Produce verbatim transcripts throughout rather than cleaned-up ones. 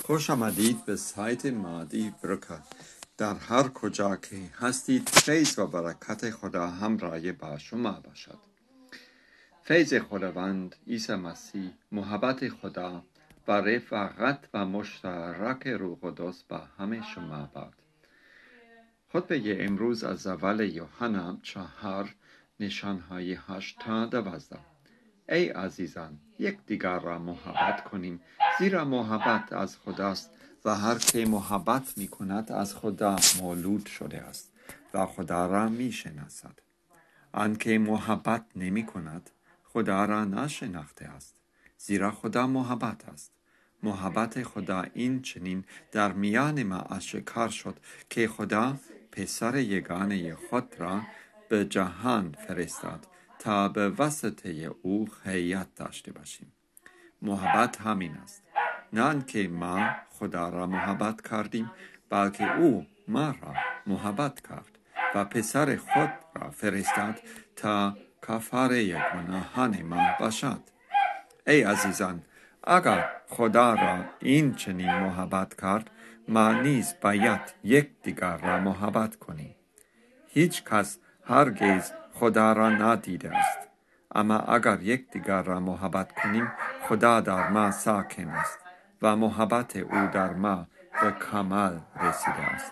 خوش آمدید به سایت مادی برکه. در هر کجا که هستید فیض و برکت خدا همراه با شما باشد. فیض خداوند عیسی مسیح، محبت خدا و رفاقت و مشترک روح قدس با همه شما باد. خطبه امروز از اول یوحنا چهار نشانهای هشت تا دوازده. ای عزیزان، یک دیگر را محبت کنیم، زیرا محبت از خداست و هر که محبت می کند از خدا مولود شده است و خدا را می شناسد. آن که محبت نمی کند خدا را نشناخته است، زیرا خدا محبت است. محبت خدا این چنین در میان ما آشکار شد که خدا پسر یگانه خود را به جهان فرستاد تا به واسطه او حیات داشته باشیم. محبت همین است، نه آنکه ما خدا را محبت کردیم، بلکه او ما را محبت کرد و پسر خود را فرستاد تا کفاره گناهان ما باشد. ای عزیزان، اگر خدا را این چنین محبت کرد، ما نیز باید یک دیگر را محبت کنیم. هیچ کس هرگز خدا را ندیده است، اما اگر یک دیگر را محبت کنیم، خدا در ما ساکن است و محبت او در ما به کمال رسیده است.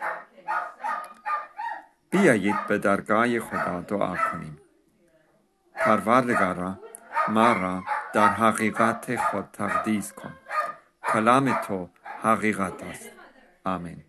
بیایید به درگاه خدا دعا کنیم. پروردگارا، ما را در حقیقت خود تقدیس کن. کلام تو حقیقت است. آمین.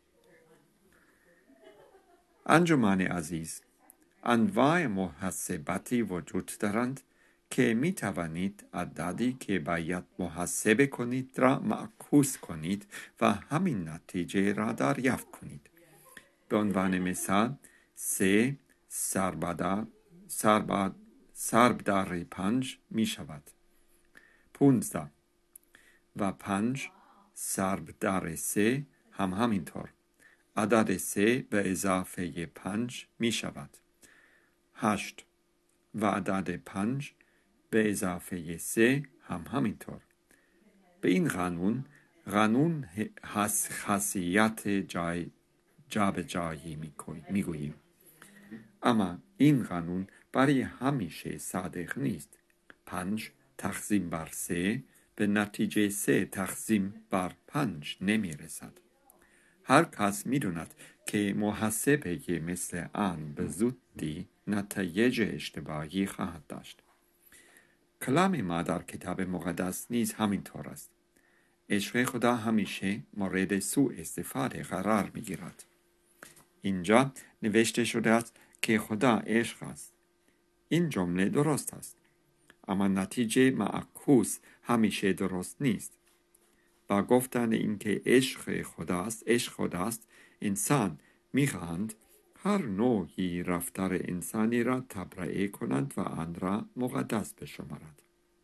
انجمن عزیز، انواع محاسباتی وجود دارند که می توانید عددی که باید محاسبه کنید را معکوس کنید و همین نتیجه را دریافت کنید. به عنوان مثال، سه سربدار سربد سرب در پنج می شود پونزده و پنج سرب در سه هم همینطور. عدد سه به اضافه پنج می شود هشت و عدد پنج به اضافه سه هم همینطور. به این قانون قانون خاصیت جای جابجایی می گوییم. اما این قانون برای همیشه صادق نیست. پنج تقسیم بر سه به نتیجه سه تقسیم بر پنج نمی رسد. هر کس می داند که محاسبه مثل آن به زودی نتایج اشتباهی خواهد داشت. کلام ما در کتاب مقدس نیز همینطور است. عشق خدا همیشه مورد سوء استفاده قرار می گیرد. اینجا نوشته شده است که خدا عشق است. این جمله درست است، اما نتیجه معکوس همیشه درست نیست. با گفتن اینکه عشق خداست، عشق خداست، انسان می‌خواهند هر نوعی رفتار انسانی را تبرئه کنند و آن را مقدس بشمارند.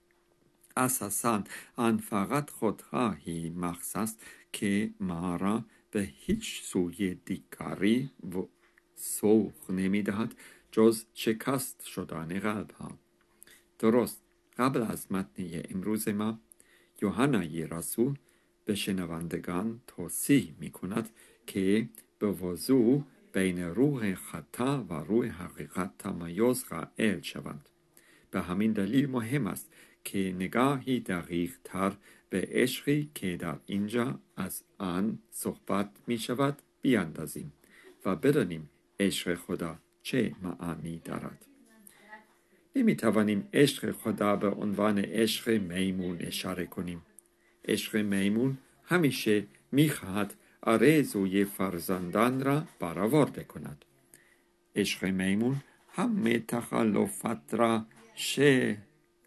اساساً آن فقط خودخواهی مخصوص که ما را به هیچ سوی دیگری و سوق نمی‌دهد جز شکست شدن قلب ها. درست قبل از متن امروز ما، یوحنای رسول به شنوندگان توصیه می کند که به وضوح بین روح خطا و روح حقیقت تمایز قائل شوند. به همین دلیل مهم است که نگاهی دقیق تر به عشقی که در اینجا از آن صحبت می شود بیاندازیم و بدانیم عشق خدا چه معانی دارد. نمی توانیم عشق خدا به عنوان عشق میمون اشاره کنیم. عشق میمون همیشه می‌خواهد آرزوی فرزندان را برآورده کند. عشق میمون همه تخلفات را شه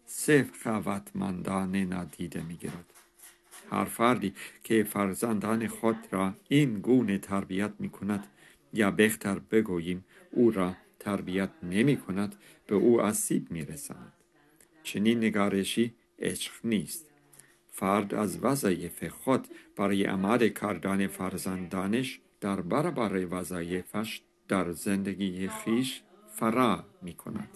سخاوتمندانه نادیده می‌گیرد. هر فردی که فرزندان خود را این گونه تربیت می‌کند، یا بهتر بگوییم او را تربیت نمی‌کند، به او آسیب می‌رساند. چنین نگارشی عشق نیست. فرد از وظایف خود برای آماده کردن فرزندانش در برابر وظایفش در زندگی خیش فرا می کند.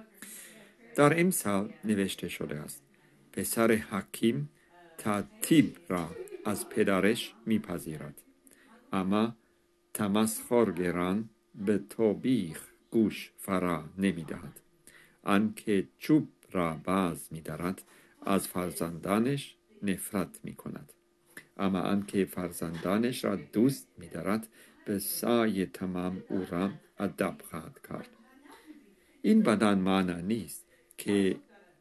در امثال نوشته شده است: پسر حکیم تادیب را از پدرش میپذیرد، اما تمسخرگران به توبیخ گوش فرا نمیدهد. آنکه چوب را باز می‌دارد از فرزندانش نفرت می‌کند، اما آنکه فرزندانش را دوست می‌دارد به سعی تمام او را ادب خواهد کرد. این بدان معنی نیست که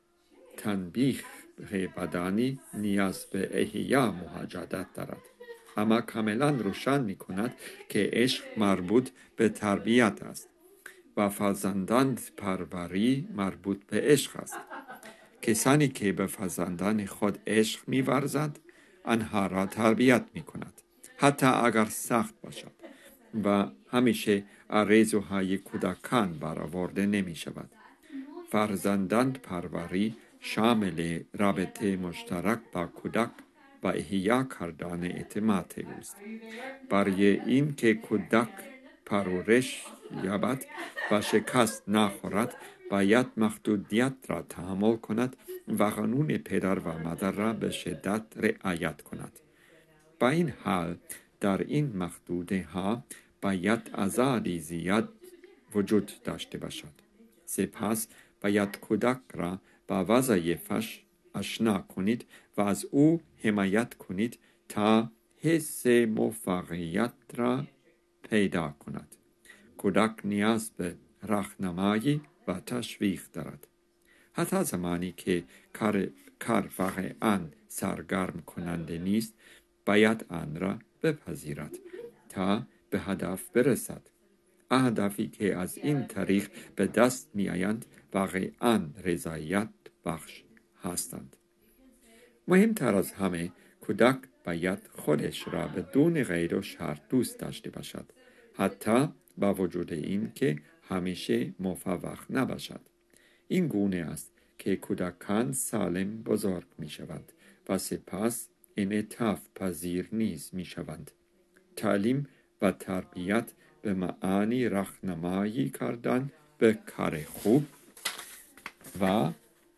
تنبیه بدنی نیاز به احیا مجدد دارد، اما کاملا روشن می‌کند که عشق مربوط به تربیت است و فرزندان پروری مربوط به عشق است. کسانی که به فرزندان خود عشق می‌ورزد آنها را تربیت می‌کند، حتی اگر سخت باشد و همیشه آرزوهای کودکان برآورده نمی‌شود. فرزندان پروری شامل رابطه مشترک با کودک و احیا کردن اعتماد اوست. برای این که کودک پرورش یابد و شکست نخورد باید محدودیت را تحمل کند و قانون پدر و مادر را به شدت رعایت کند. با این حال در این محدوده ها باید آزادی زیاد وجود داشته باشد. سپس باید کودک را با وظایفش آشنا کنید و از او حمایت کنید تا حس موفقیت را پیدا کند. کودک نیاز به راهنمایی و تشویق دارد. حتی زمانی که کار, کار واقعاً سرگرم کننده نیست، باید آن را بپذیرد تا به هدف برسد. اهدافی که از این طریق به دست می آیند واقعاً رضایت بخش هستند. مهمتر از همه، کودک باید خودش را بدون قید و شرط دوست داشته باشد، حتی با وجود این که همیشه موفق نباشد. این گونه است که کودکان سالم بزرگ می شوند و سپس انعطاف پذیر نیز می شوند. تعلیم و تربیت به معنی راهنمایی کردن به کار خوب و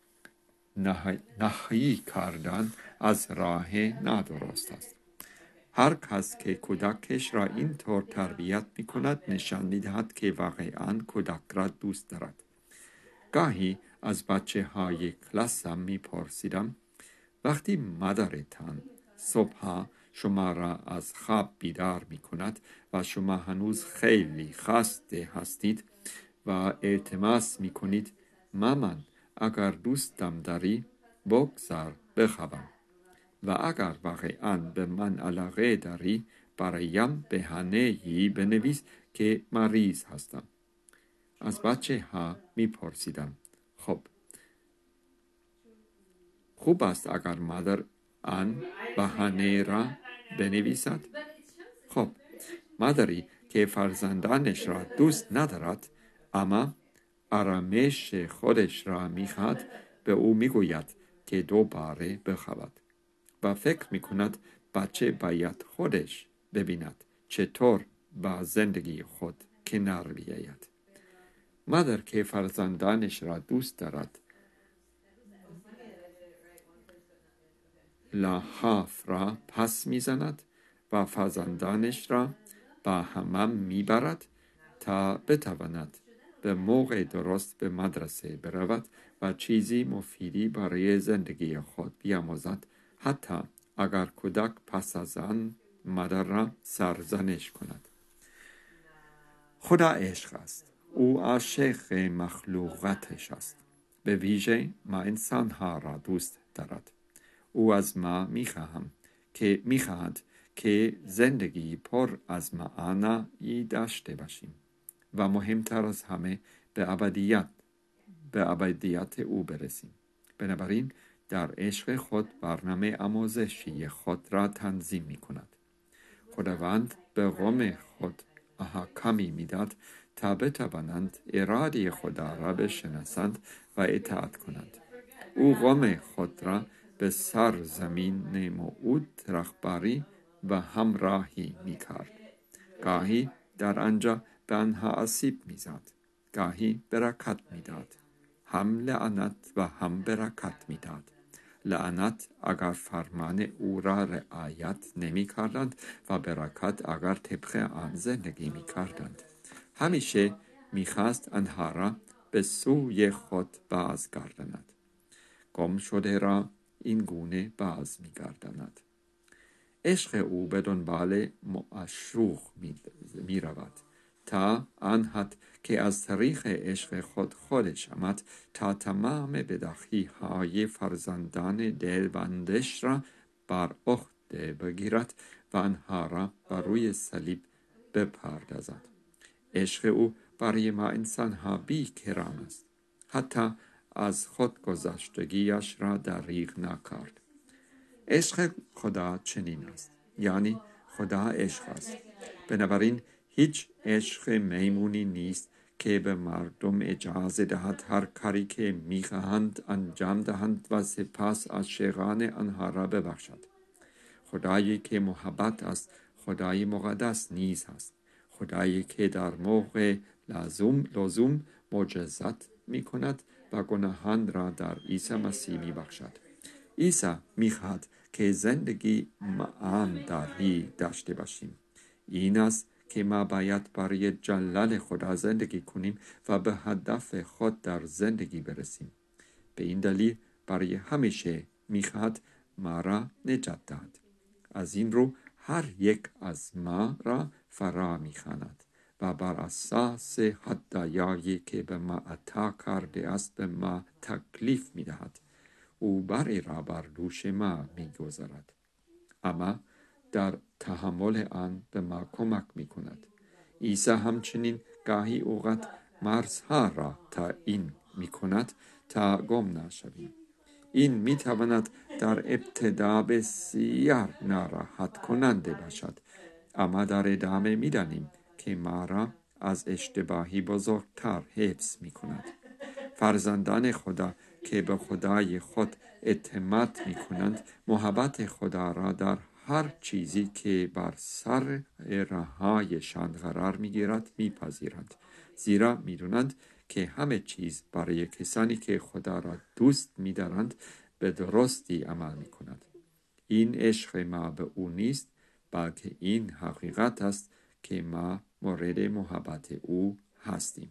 نهی کردن از راه نادرست است. هر کس که کودکش را اینطور تربیت می کند نشان می دهد که واقعاً کودک را دوست دارد. گاهی از بچه های کلاسم می پرسیدم وقتی مادرتان صبح شما را از خواب بیدار می کند و شما هنوز خیلی خسته هستید و التماس می کنید مامان اگر دوستم داری بگذار بخوابم و اگر واقعاً به من علاقه داری برایم بهانه‌ای بنویس که مریض هستم. از بچه ها می پرسیدم خب خوب است اگر مادر آن بهانه را بنویسد؟ خب مادری که فرزندانش را دوست ندارد اما آرامش خودش را میخواد به او میگوید که دوباره بخوابد و فکر میکند بچه باید خودش ببیند چطور با زندگی خود کنار بیاید. مادر که فرزندانش را دوست دارد لحاف را پس میزند و فرزندانش را با حمام میبرد تا بتواند به موقع درست به مدرسه برود و چیزی مفیدی برای زندگی خود بیاموزد، حتی اگر کودک پس از آن مادر را سرزنش کند. خدا عشق است. او عاشق مخلوقاتش است. به ویژه ما انسانها را دوست دارد. او از ما میخواهم که میخواهد که زندگی پر از معنی داشته باشیم و مهمتر از همه به ابدیت به ابدیت او برسیم. بنابراین در عشق خود برنامه آموزشی خود را تنظیم می کند. خداوند به قوم خود احکامی میداد تا بتوانند اراده خدا را بشناسند و اطاعت کنند. او قوم خود را به سرزمین موعود رهبری و همراهی میکرد. گاهی در آنجا به آنها آسیب میزد، گاهی برکت میداد، هم لعنت و هم برکت میداد. لعنت اگر فرمان او را رعایت نمی کردند و برکت اگر طبق آن زندگی می کردند. همیشه می خواست آنها را به سوی خود بازگرداند. گم شده را این گونه باز می گرداند. عشق او به دنبال معشوق می رود تا آن حد که از طریق عشق خود خودش آمد تا تمام بداخی های فرزندان دلبندش را بر عهده بگیرد و آنها را بر روی صلیب بپردازد. عشق او برای ما انسان ها بی کران است. حتی از خود گذشتگیش را دریغ نکرد. عشق خدا چنین است، یعنی خدا عشق است. بنابراین هیچ عشق میمونی نیست که به مردم اجازه دهد هر کاری که میخواهند انجام دهند و سپس عاشقان آنها را ببخشد. خدایی که محبت است خدای مقدس نیز است. خدایی که در موقع لازم لزوم معجزات می کند و گناهان را در عیسی مسیح می بخشد. عیسی می خواهد که زندگی معناداری داشته باشیم. این است که ما باید برای جلال خدا زندگی کنیم و به هدف خود در زندگی برسیم. به این دلیل برای همیشه می خواهد ما را نجات دهد. از این رو هر یک از ما را فرا می خواند و بر اساس هدایایی که به ما عطا کرده است به ما تکلیف می دهد. او بری را بر دوش ما می گذارد، اما در تحمل آن به ما کمک می کند. عیسی همچنین گاهی اوقات مرزها را تعیین می کند تا گم نشویم. این می تواند در ابتدا بسیار ناراحت کننده باشد، اما در ادامه می دانیم که ما را از اشتباهی بزرگتر حفظ می کند. فرزندان خدا که به خدای خود اعتماد می کنند محبت خدا را در هر چیزی که بر سر راههایشان قرار می گیرد می پذیرند، زیرا می دونند که همه چیز برای کسانی که خدا را دوست می دارند به درستی عمل می کند. این عشق ما به او نیست، بلکه این حقیقت است که ما مورد محبت او هستیم.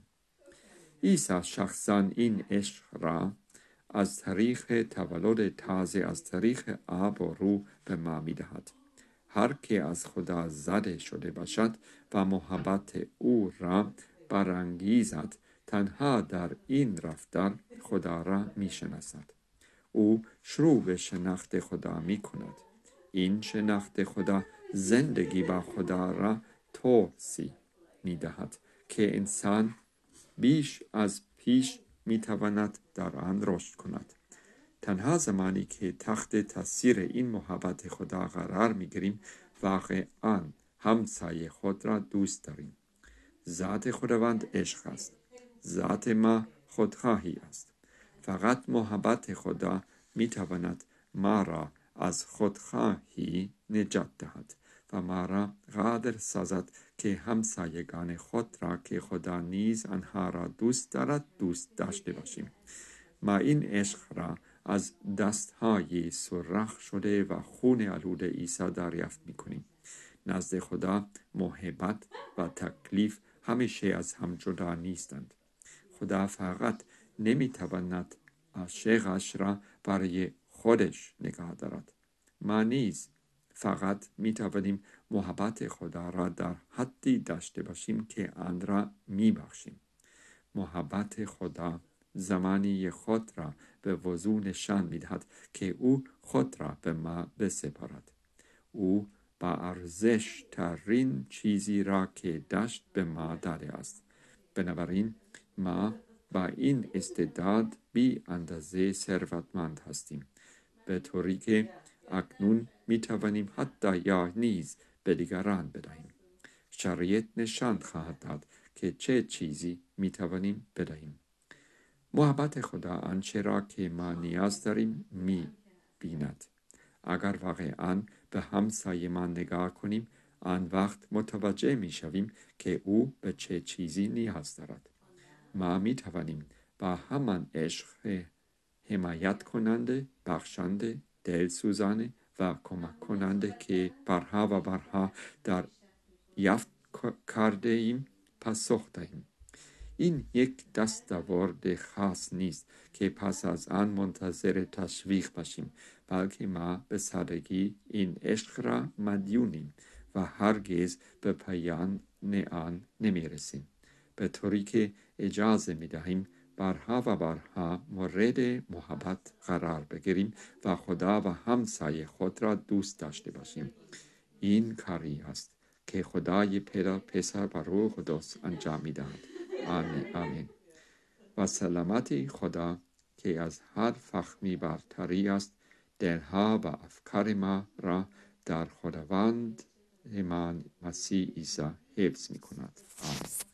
عیسی شخصاً این عشق را از طریق تولد تازه از طریق آب و روح به ما می دهد. هر که از خدا زاده شده باشد و محبت او را برانگیزد تنها در این رفتار خدا را می شناسد. او شروع به شناخت خدا می کند. این شناخت خدا زندگی با خدا را توسعه می دهد که انسان بیش از پیش می تواند در آن رشد کند. تنها زمانی که تحت تاثیر این محبت خدا قرار می گیریم واقعاً همسایه خود را دوست داریم. ذات خداوند عشق است. ذات ما خودخواهی است. فقط محبت خدا می تواند ما را از خودخواهی نجات دهد و ما را قادر سازد که همسایگان خود را که خدا نیز آنها را دوست دارد دوست داشته باشیم. ما این عشق را از دستهای سرخ شده و خون آلوده عیسی دریافت می کنیم. نزد خدا محبت و تکلیف همیشه از هم جدا نیستند. خدا فقط نمی تواند عاشقش را برای خودش نگاه دارد. ما نیز فقط می توانیم محبت خدا را در حدی داشته باشیم که آن را می بخشیم. محبت خدا زمانی خود را به وضوح نشان می دهد که او خود را به ما بسپارد. او با ارزش ترین چیزی را که داشت به ما داده است. بنابراین ما با این استعداد بی اندازه ثروتمند هستیم، به طوری که اکنون می توانیم حتی یا نیز به دیگران بدهیم. شریعت نشان خواهد داد که چه چیزی می توانیم بدهیم. محبت خدا آنچه را که ما نیاز داریم می بیند. اگر واقعاً به همسایه‌مان نگاه کنیم آن وقت متوجه می شویم که او به چه چیزی نیاز دارد. ما می توانیم با همان عشق حمایت کننده، بخشنده، دلسوزانه و کمک کننده که بارها و بارها در یافت کرده ایم پاسخ دهیم. این یک دستاورد خاص نیست که پس از آن منتظر تشویق باشیم، بلکه ما به سادگی این عشق را مدیونیم و هرگز به پایان آن نمی رسیم، به طوری که اجازه می دهیم بارها و بارها مورد محبت قرار بگیریم و خدا و همسایه خود را دوست داشته باشیم. این کاری است که خدای پدر، پسر و روح قدس انجام می دهد. آمین آمین. و سلامتی خدا که از هر فهمی برتری است، دلها و افکار ما را در خداوند ایمان مسیح عیسی حفظ می کند. آمین.